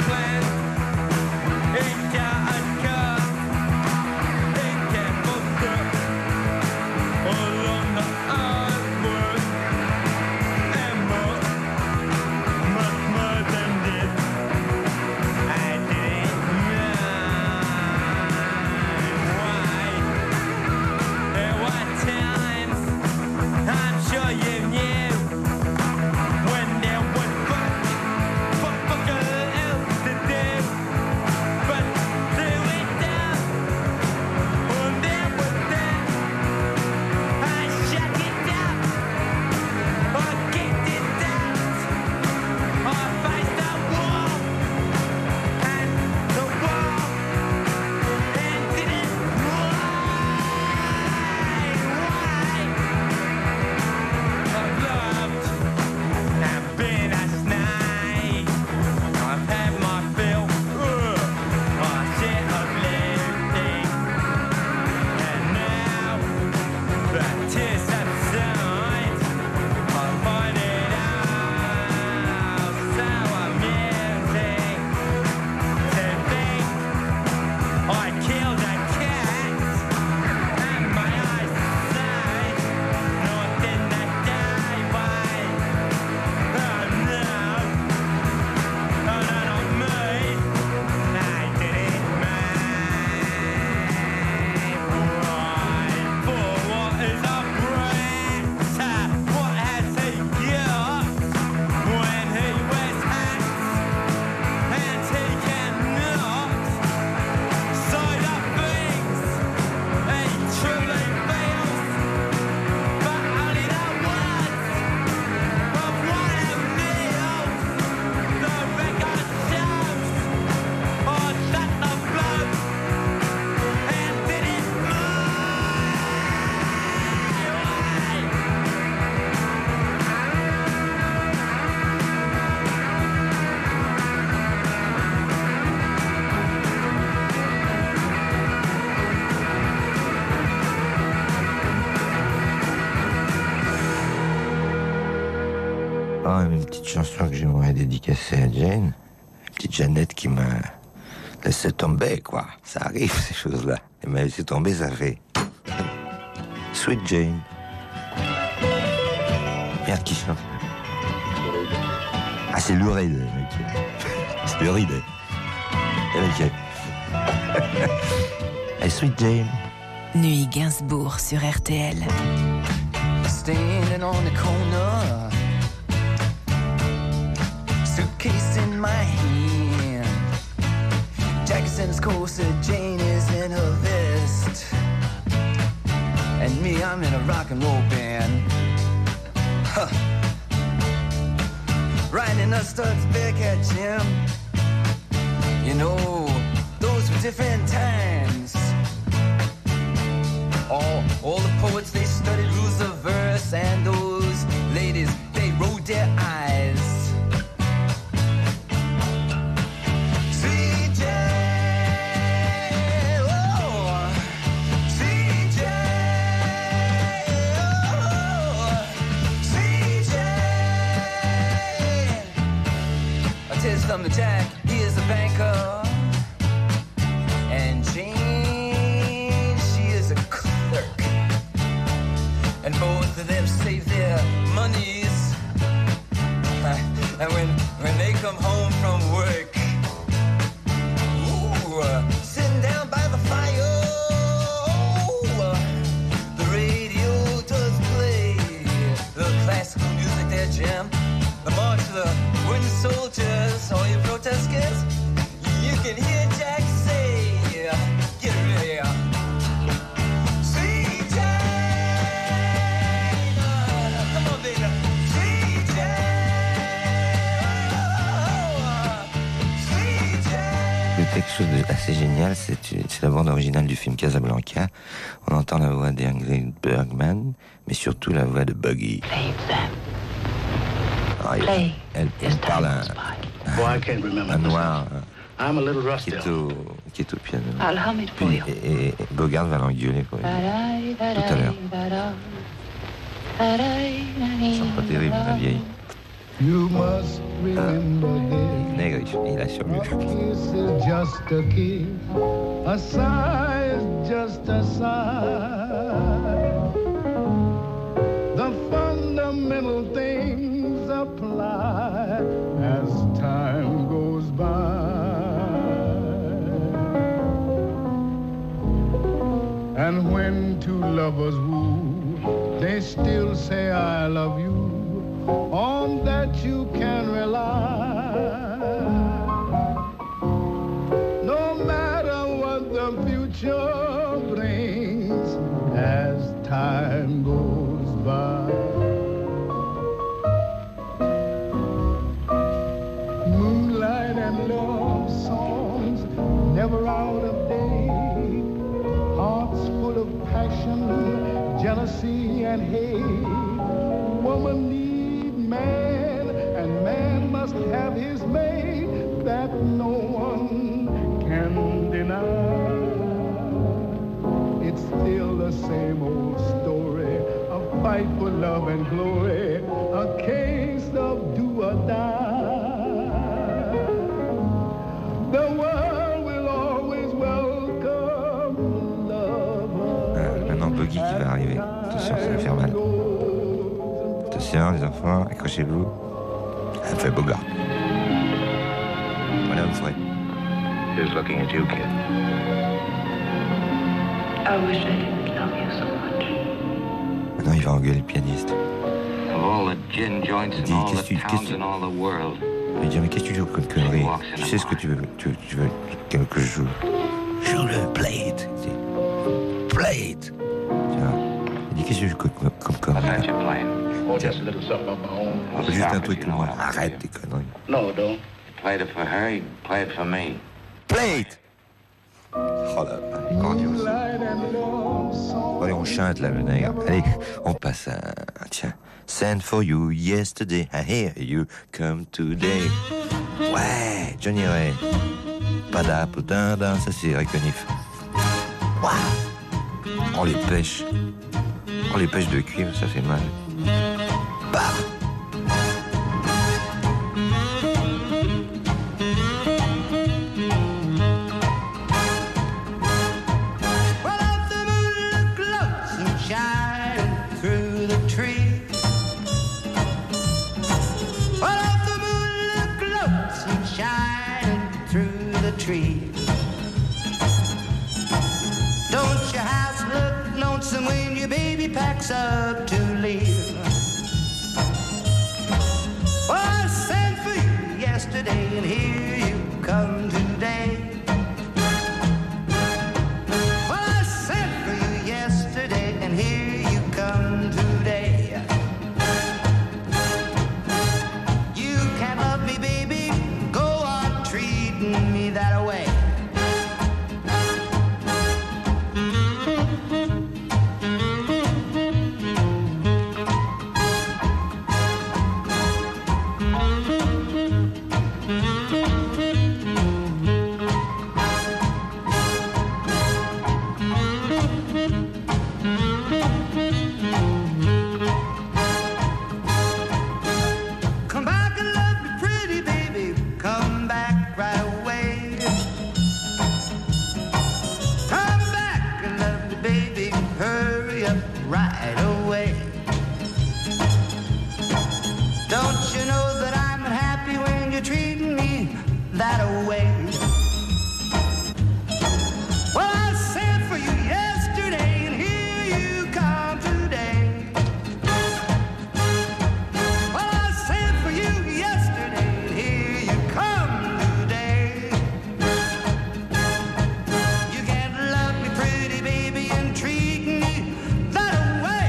It chanson que j'aimerais dédicacer à Jane. La petite Jeannette qui m'a laissé tomber, quoi. Ça arrive, ces choses-là. Elle m'a laissé tomber, ça fait... Sweet Jane. Merde, qui chante. Ah, c'est Lou Reed, mec. C'est Lou Reed. Et mec. Hey, Sweet Jane. Nuit Gainsbourg sur R T L. Standing on the corner, suitcase in my hand, Jackson's corset, Jane is in her vest, and me, I'm in a rock and roll band. Huh. Riding the studs back at Jim. You know, those were different times. All, all the poets, they studied rules of verse, and those ladies, they rolled their eyes. Sweet Jane, oh, Sweet Jane, oh, Sweet Jane. I tell you something, Jack, he is a banker, and Jane, she is a clerk, and both of them save their monies, and when, when they come home from work, ooh, uh, sitting down by the fire, uh, the radio does play the classical music there, Jim, the march of the wooden soldiers, all you protesters, you can hear Jack say, get ready, Sweet Jane, come on baby, Sweet Jane, Sweet Jane. Le quelque chose d'assez génial, c'est, c'est la bande originale du film Casablanca. On entend la voix d'Ingrid Bergman, mais surtout la voix de Buggy. Ah, elle, elle, elle parle un, un, un noir I'm a little qui rusty. est au, qui est au piano. I'll hum it for Puis, you. et, et Bogart va l'engueuler pour lui. Tout à l'heure. C'est pas terrible, la vieille. You must remember this. Nègre, il, il a sur lui. A kiss is just a kiss. A sigh is just a sigh. The fundamental things apply as time goes by. And when two lovers woo, they still say I love you. On that you can rely. No matter what the future brings as time goes by. Moonlight and love songs never out of date. Hearts full of passion, jealousy and hate. Woman need man, and man must have his mate. That no one can deny. It's still the same old story, a fight for love and glory, a case of do or die. The world will always welcome love. Euh, maintenant, Buggy qui va arriver. Attention, ça va faire mal. Attention, les enfants, accrochez-vous. Elle fait Bogart. Voilà, vous ferez. Who's looking at you, kid? I wish I didn't love you so much. Maintenant, il va engueuler le pianiste. Of all the gin joints Il in dit, all qu'est-ce the que tu- qu'est-ce towns que tu- in all the world. Il va dire, mais qu'est-ce que tu joues comme connerie? Tu sais ce que tu veux, tu, tu veux que je joue? Joue-le, play it. Il dit, play it. Tu vois? Il dit, qu'est-ce que je joue comme, comme connerie? Or just a little something of my own. Fais juste un truc pour moi. Arrête tes conneries. No, don't. Played it for her, you play it for me. Play it. Oh là, grandiose. Allez, on chante là, le nègre. Allez, on passe à, à tiens. Send for you yesterday, I hear you come today. Ouais, Johnny Ray. Pada, putain, ça c'est Reconif. Waouh. Oh les pêches. Oh les pêches de cuivre, ça fait mal. Bah. tree. Don't your house look lonesome when your baby packs up to leave? Oh, I sent for you yesterday and here you come today. Oh, I sent for you yesterday and here you come today. You can't love me, baby, go on treating me that way. Come back and love me pretty, baby. Come back right away. Come back and love me, baby. Hurry up right away. Don't you know that I'm happy when you're treating me that way? Well, I sent for you yesterday and here you come today. Well, I sent for you yesterday and here you come today. You can't love me pretty, baby, and treat me that way.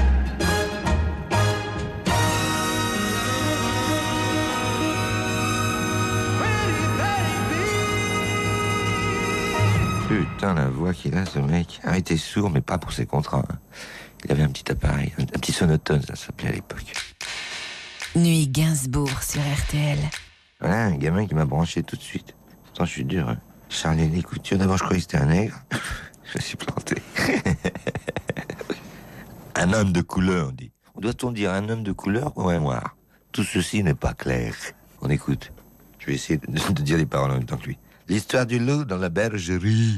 Putain, la voix qu'il a, ce mec. Ah, il était sourd, mais pas pour ses contrats. hein. Il avait un petit appareil, un, un petit sonotone, ça s'appelait à l'époque. Nuit Gainsbourg sur R T L. Voilà, un gamin qui m'a branché tout de suite. Pourtant, je suis dur. Hein. Charles-Élie Couture, d'abord, je croyais que c'était un nègre. Je me suis planté. Un homme de couleur, on dit. On doit-on dire un homme de couleur ou un noir? Tout ceci n'est pas clair. On écoute. Je vais essayer de, de dire les paroles en même temps que lui. L'histoire du loup dans la bergerie.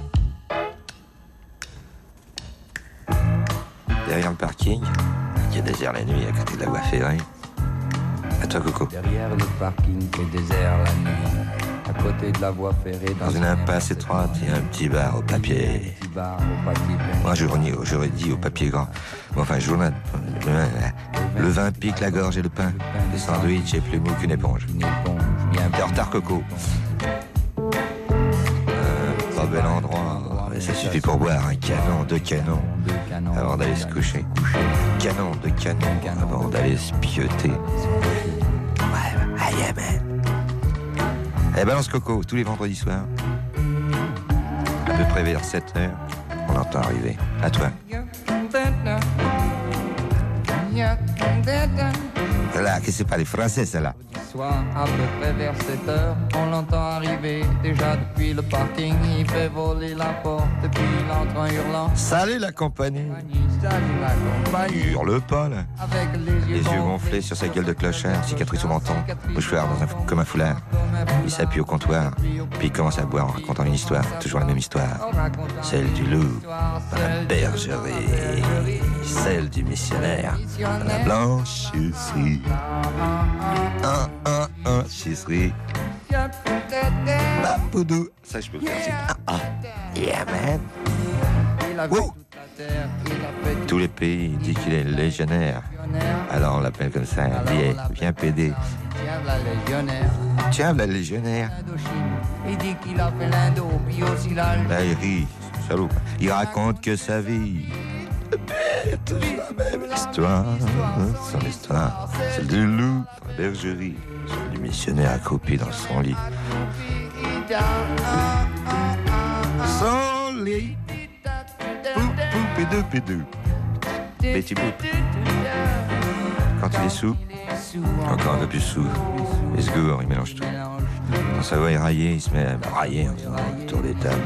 Derrière le parking, qui est désert la nuit à côté de la voie ferrée. À toi, Coco. Derrière le parking qui est désert la nuit, à côté de la voie ferrée. Dans une impasse étroite, il y a un petit bar au papier. Petit bar au papier peint. Moi, j'aurais, j'aurais dit au papier grand. Bon, enfin, journal. Le vin, le vin pique la gorge et le pain. Le sandwich est plus mou qu'une éponge. T'es en retard, Coco. Euh, pas bel endroit. Mais ça suffit pour boire un canon, deux canons, avant d'aller se coucher. Canon, deux canons, avant d'aller se pioter. Ouais, aïe, man. Eh, balance Coco, tous les vendredis soirs. À peu près vers sept heures, on entend arriver. À toi. Voilà, que c'est pas les Français, celle-là. Soir, à peu près vers sept heures, on l'entend arriver. Déjà depuis le parking, il fait voler la porte. Puis il entre en hurlant. Salut la compagnie. Salut la compagnie. Il hurle pas, là. Avec les yeux, Les yeux gonflés sur sa gueule de clochard, cicatrice au menton, mouchoir dans un, comme un foulard. Il s'appuie au comptoir, puis il commence à boire en racontant une histoire, toujours la même histoire. Celle du loup, dans la bergerie, celle du missionnaire, dans la blanchisserie. Un, un, un, chisserie. Bapoudou. Ça, je peux faire aussi. Ah, ah. Yeah, man. Wouh. Tous les pays disent qu'il est légionnaire. Alors on l'appelle comme ça. Viens, viens pédé. Tiens, la légionnaire. Il dit qu'il a fait l'Indo, puis aussi la... Là, il rit, salaud. Il raconte que sa vie. Toujours la même histoire. Son histoire, celle du loup dans la bergerie, celle du missionnaire accroupi dans son lit. Son lit. Pou, pou, pédou, pédou. Petit poup. Quand il est sous, encore un peu plus sous. Il se gourre, il mélange tout. Dans sa voix éraillée, il se met à brailler en faisant le tour des tables.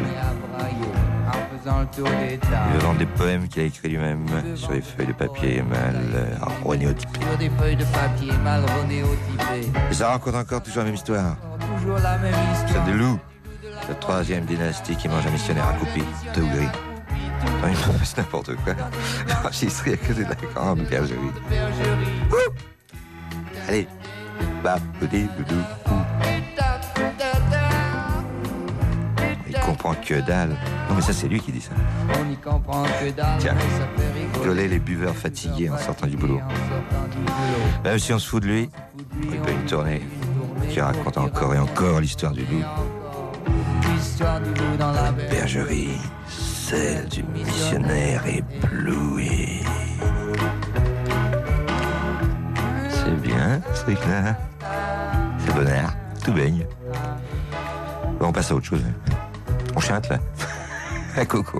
Il va vendre des poèmes qu'il a écrits lui-même sur des feuilles de papier mal euh, ronéotypées. Sur des feuilles de papier mal ronéotypées. Et ça raconte encore toujours la même histoire. Toujours la même histoire. Celle de loup, la troisième dynastie qui mange un missionnaire accroupi, tout gris. Non, il me passe n'importe quoi. J'y serais à côté de la grande bergerie. Ouh. Allez, bah, boudé, boudou. comprend que dalle. Non, mais ça, c'est lui qui dit ça. On n'y comprend que dalle, Tiens. mais ça fait rigoler. Rigoler les buveurs fatigués en sortant du boulot. Même si on se fout de lui, il peut une tournée qui raconte encore et encore l'histoire du loup. L'histoire du loup dans la berge. Bergerie, celle du missionnaire ébloui. C'est bien, c'est clair. C'est bonheur, tout baigne. Bon, on passe à autre chose. On chante là. À Coco.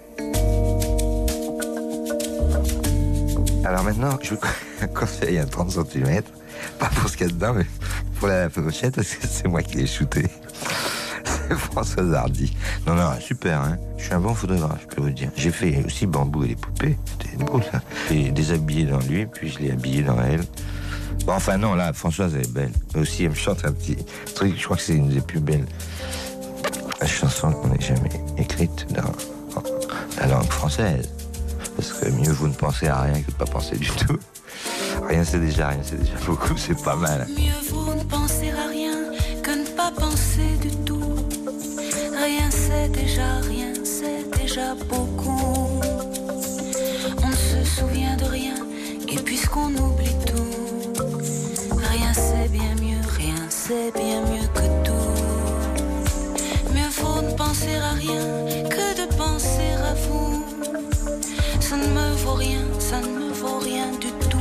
Alors maintenant, je vous conseille un trente centimètres. Pas pour ce qu'il y a dedans, mais pour la pochette, parce que c'est moi qui l'ai shooté. C'est Françoise Hardy. Non, non, super, hein. Je suis un bon photographe, je peux vous dire. J'ai fait aussi Bambou et les poupées. C'était beau, ça. J'ai déshabillé dans lui, puis je l'ai habillé dans elle. Bon, enfin, non, là, Françoise, elle est belle. Mais aussi, elle me chante un petit truc. Je crois que c'est une des plus belles chansons qu'on ait jamais écrites dans la langue française. Parce que mieux vous ne pensez à rien que de ne pas penser du tout. Rien, c'est déjà rien, c'est déjà beaucoup, c'est pas mal. Mieux vaut ne penser à rien que ne pas penser du tout. Rien c'est déjà rien, c'est déjà beaucoup. On ne se souvient de rien, et puisqu'on oublie tout, rien c'est bien mieux, rien c'est bien mieux que tout. Mieux vaut ne penser à rien que de penser à vous. Ça ne me vaut rien, ça ne me vaut rien du tout.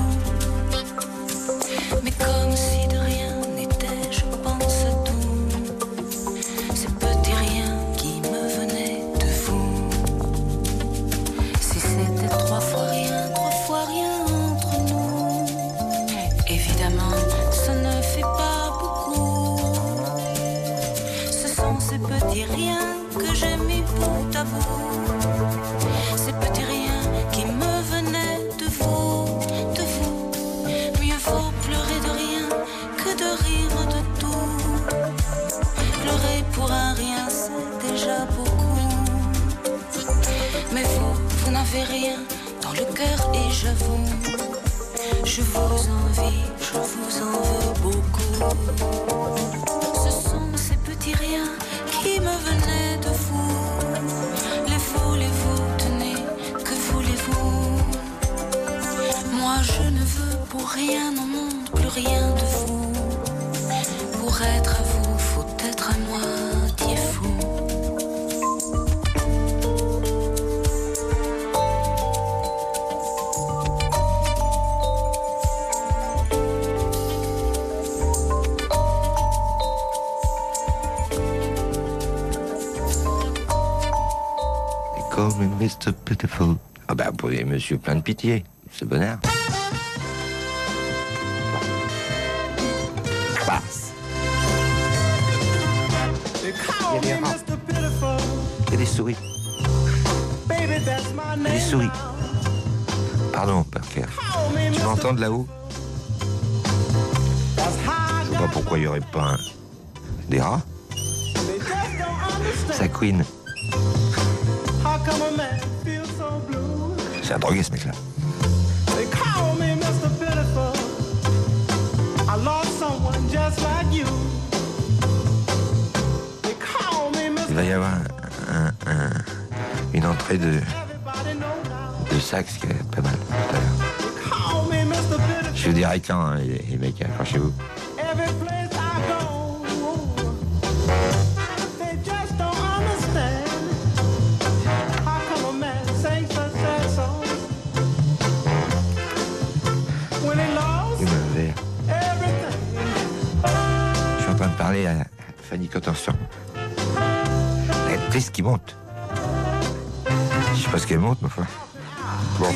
Mais comme si de rien n'était, je pense à tout. Ces petits riens qui me venaient de vous. Si c'était trois fois rien, trois fois rien entre nous. Évidemment, ça ne fait pas beaucoup. Ce sont ces petits riens que j'ai mis bout à bout. Ces petits riens qui me venaient de vous, de vous. Mieux vaut pleurer de rien que de rire de tout. Pleurer pour un rien, c'est déjà beaucoup. Mais vous, vous n'avez rien dans le cœur et j'avoue, je vous envie, je vous en veux beaucoup. Ce sont ces petits riens qui me venaient de vous. Les voulez-vous, tenez, que voulez-vous? Moi je ne veux pour rien au monde, plus rien de vous. Pour être à vous, faut être à moitié fou. Call me mister Pitiful. Ah ben, vous pouvez monsieur plein de pitié. C'est bonheur. Basse. Il y a des rats. Il y a des souris. Il y a des souris. Pardon, Parker. Tu m'entends de là-haut? Je vois pas pourquoi il n'y aurait pas un... des rats. Sa queen. C'est un drogué, ce mec-là. Il va y avoir un, un, une entrée de, de sax qui est pas mal tout à l'heure. Je vous dirai quand, hein, les, les mecs, accrochez-vous. Parler à Fanny Contenson. La triste qui monte. Je sais pas ce qu'elle monte, ma foi. Bon.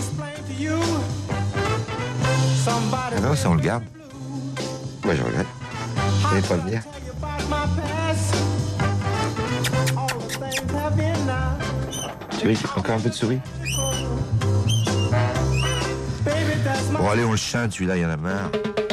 Ah non, ça on le garde. Moi je regrette. Je vais pas le dire. Tu veux encore un peu de souris? Bon allez, on le chante, celui-là, il y en a marre.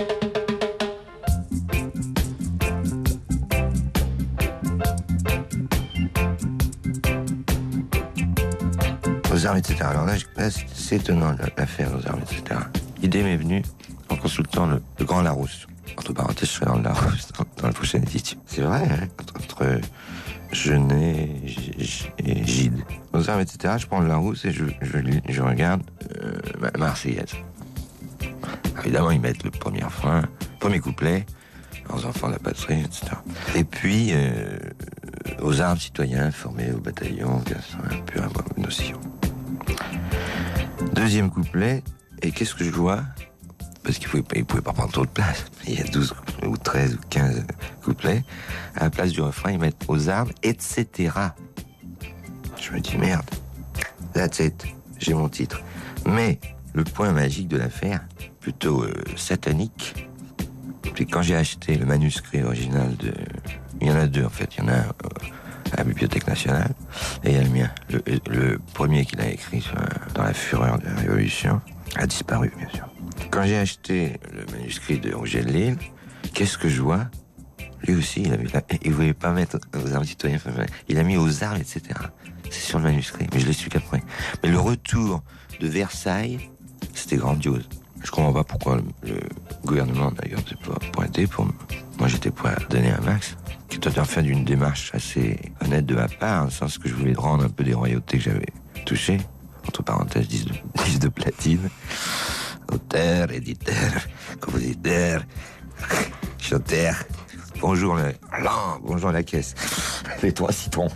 Aux armes, et cetera. Alors là, là c'est étonnant l'affaire aux armes, et cetera. L'idée m'est venue en consultant le, le grand Larousse. Entre parenthèses, je serai dans le Larousse dans, dans la prochaine édition. C'est vrai, hein, entre, entre Genet, G- G- Gide. Aux armes, et cetera, je prends le Larousse et je, je, lis- je regarde euh, ma Marseillaise. Alors, évidemment, ils mettent le premier refrain, premier couplet, aux enfants de la patrie, et cetera. Et puis, euh, aux armes, citoyens formés au bataillon, bien sûr, un peu avoir une notion. Deuxième couplet, et qu'est-ce que je vois? Parce qu'il ne pouvait pas prendre trop de place. Il y a douze ou treize ou quinze couplets. À la place du refrain, ils mettent aux armes, et cetera. Je me dis, merde, that's it, j'ai mon titre. Mais le point magique de l'affaire, plutôt euh, satanique, c'est quand j'ai acheté le manuscrit original de... Il y en a deux, en fait. Il y en a un euh, à la Bibliothèque nationale, et il y a le mien. Le, le premier qu'il a écrit sur, dans la fureur de la Révolution a disparu, bien sûr. Quand j'ai acheté le manuscrit de Roger de Lille, qu'est-ce que je vois? Lui aussi, il avait, il voulait pas mettre aux armes citoyens, il a mis aux armes, et cetera. C'est sur le manuscrit, mais je l'ai su qu'après. Mais le retour de Versailles, c'était grandiose. Je comprends pas pourquoi le, le gouvernement, d'ailleurs, s'est pas pointé pour... Moi, j'étais prêt à donner un max, qui était en fin d'une démarche assez honnête de ma part, dans le sens que je voulais rendre un peu des royautés que j'avais touchées, entre parenthèses, dix de, dix de platine. Auteur, éditeur, compositeur, chanteur. Bonjour le lan, bonjour la caisse. Les trois citrons.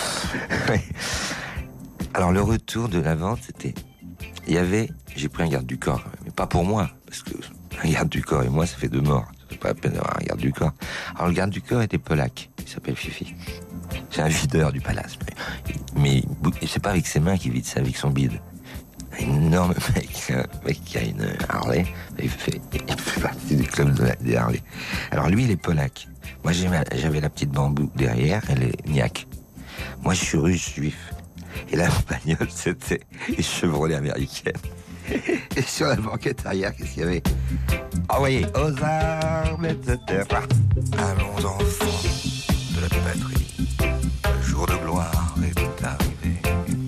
Alors le retour de la vente, c'était... Il y avait... J'ai pris un garde du corps, mais pas pour moi, parce que un garde du corps et moi, ça fait deux morts. C'est pas la peine d'avoir un garde du corps. Alors le garde du corps était polac, il s'appelle Fifi. C'est un videur du palace. Mais, mais c'est pas avec ses mains qu'il vide, c'est avec son bide. Un énorme mec, un mec qui a une Harley, il fait, il fait partie du club de la, des Harley. Alors lui, il est polac. Moi, j'ai ma, j'avais la petite bambou derrière, elle est niaque. Moi, je suis russe juif. Et la bagnole, c'était une Chevrolet américaine. Et sur la banquette arrière, qu'est-ce qu'il y avait? Envoyé aux armes, et cetera. Allons enfants de la patrie, le jour de gloire est arrivé.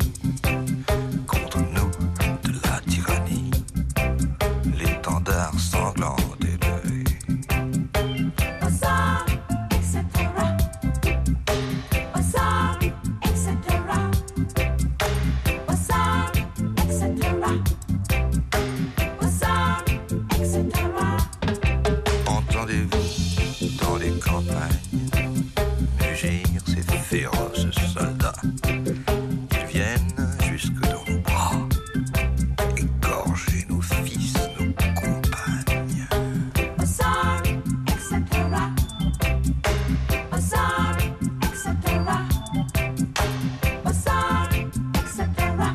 Contre nous de la tyrannie, l'étendard sanglant est levé. Aux armes, et cetera. Aux armes, et cetera. Aux armes, et cetera. Aux armes, et cetera. Entendez-vous dans les campagnes mugir ces féroces soldats? Ils viennent jusque dans nos bras, égorger nos fils, nos compagnes. Aux armes, et cetera. Aux armes, et cetera. Aux armes, et cetera.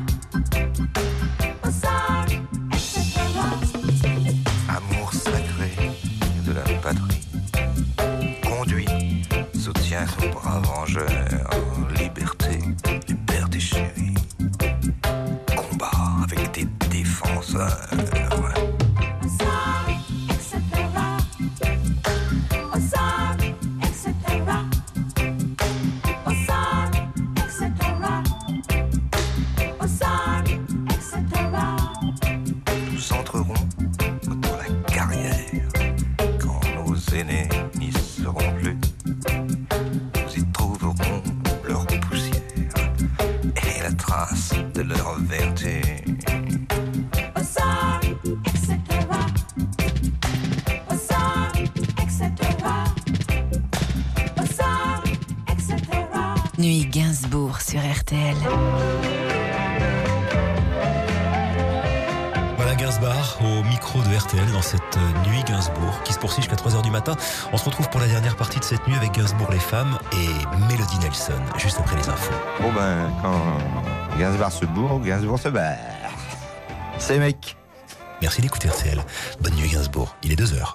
Aux armes, et cetera. Amour sacré de la patrie, conduit, soutient son brave vengeur, liberté, liberté chérie, combat avec des défenseurs. Aux armes, et cetera. Aux armes, et cetera. Aux armes, et cetera. Aux armes, et cetera. Nous entrerons dans la carrière quand nos aînés n'y seront plus. Nous y trouverons leur poussière et la trace de leur vertu. Aux armes, et cetera. Aux armes, et cetera. Aux armes, et cetera. Nuit Gainsbourg sur R T L. Voilà Gainsbourg au micro de R T L dans cette euh, nuit Gainsbourg qui se poursuit jusqu'à trois heures du matin. On se retrouve pour la dernière partie de cette nuit avec Gainsbourg les femmes et Mélodie Nelson juste après les infos. Bon ben, quand Gainsbourg se bourre, Gainsbourg se barre. C'est mec. Merci d'écouter R T L. Bonne nuit Gainsbourg, il est deux heures.